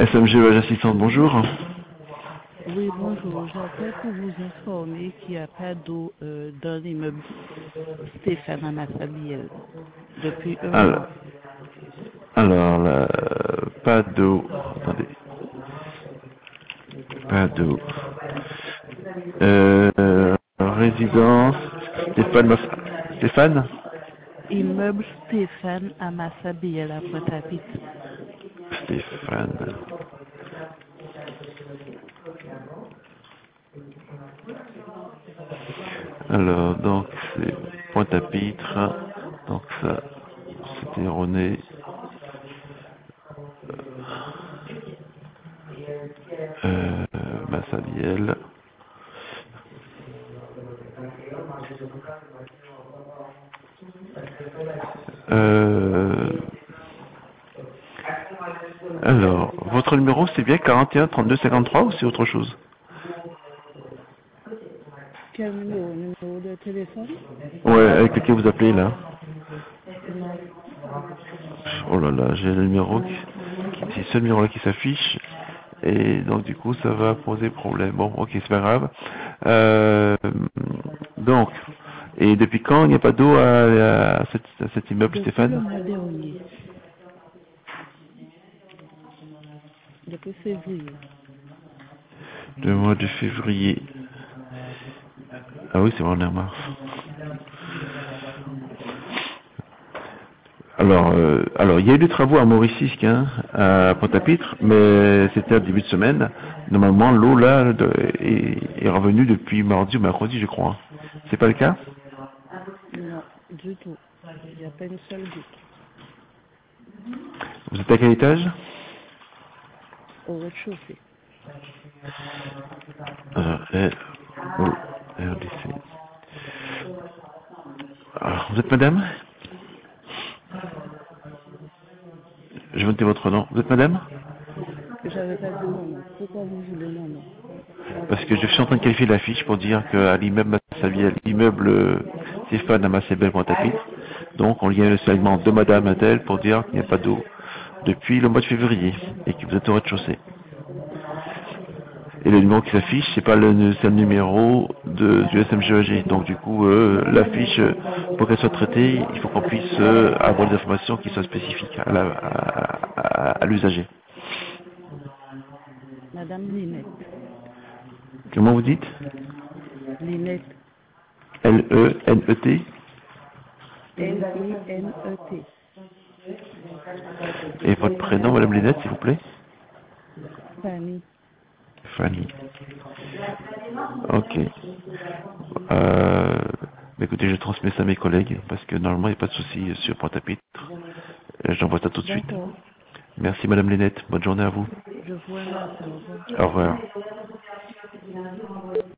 SMG Assistante, bonjour. Oui, bonjour. J'appelle pour vous informer qu'il n'y a pas d'eau dans l'immeuble Stéphane à Massabielle depuis un Alors, mois. pas d'eau. Attendez, pas d'eau. Résidence Stéphane Immeuble Stéphane à Massabielle à Pointe-à-Pitre. Stéphane. Alors, donc, c'est Pointe-à-Pitre. Donc, ça, c'était erroné. Euh, Massabielle. Euh, alors, votre numéro, c'est bien 41 32 53 ou c'est autre chose? Quel numéro? Numéro de téléphone? Ouais, avec lequel vous appelez là. Non. Oh là là, j'ai le numéro, c'est ce numéro-là qui s'affiche, et donc du coup ça va poser problème. Bon, ok, c'est pas grave. Euh, donc, et depuis quand il n'y a pas d'eau à cet immeuble, Depuis le Stéphane? mois dernier. Depuis février. Le mois de février. Ah oui, c'est vrai, on est en mars. Alors, il y a eu des travaux à Mauricisque, hein, à Pointe-à-Pitre, mais c'était à début de semaine. Normalement, l'eau là est revenue depuis mardi ou mercredi, je crois. C'est pas le cas? Non, du tout. Il n'y a pas une seule goutte. Vous êtes à quel étage? Au rez-de-chaussée. Alors, RDC. Alors, vous êtes madame? Je vais noter votre nom. Vous êtes madame? J'avais pas dit mon nom. Pourquoi vous voulez mon nom? Parce que je suis en train de qualifier la fiche pour dire qu'à l'immeuble Massabielle, l'immeuble Stéphane à Massabielle Pointe-à-Pitre, donc on lien le segment de madame Adèle pour dire qu'il n'y a pas d'eau depuis le mois de février et que vous êtes au rez-de-chaussée. Et le numéro qui s'affiche, c'est le numéro du SMGEG. Donc du coup, la fiche, pour qu'elle soit traitée, il faut qu'on puisse avoir des informations qui soient spécifiques à l'usager. Madame Linette. Comment vous dites? Linette. L-E-N-E-T. Linette. Et votre prénom, Madame Linette, s'il vous plaît? Fanny. Fanny. Ok. Écoutez, je transmets ça à mes collègues, parce que normalement, il n'y a pas de souci sur Pointe-à-Pitre. J'envoie ça tout de suite. D'accord. Merci Madame Linette. Bonne journée à vous. Je vous remercie. Au revoir. Au revoir.